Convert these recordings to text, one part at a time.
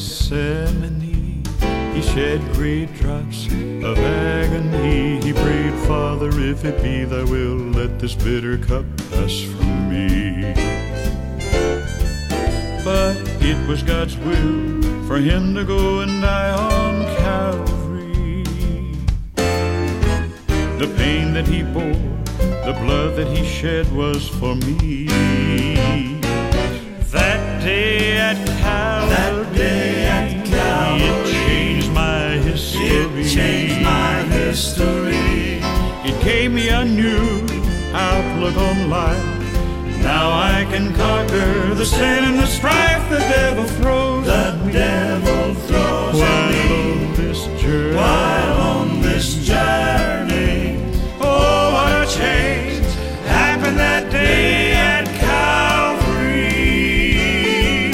Gethsemane, he shed great drops of agony. He prayed, Father, if it be thy will, let this bitter cup pass from me. But it was God's will for him to go and die on Calvary. The pain that he bore, the blood that he shed was for me. That day at Calvary, it changed my history. It gave me a new outlook on life. Now I can conquer the sin and the strife the devil throws at me. While on this journey, oh, what a change happened that day at Calvary.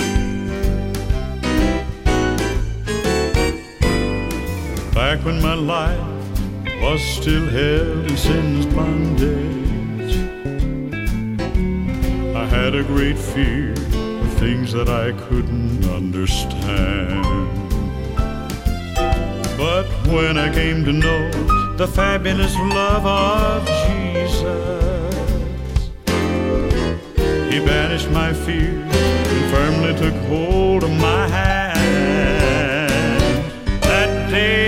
Back when my life was still held in sin's bondage, I had a great fear of things that I couldn't understand. But when I came to know the fabulous love of Jesus, he banished my fears and firmly took hold of my hand. That day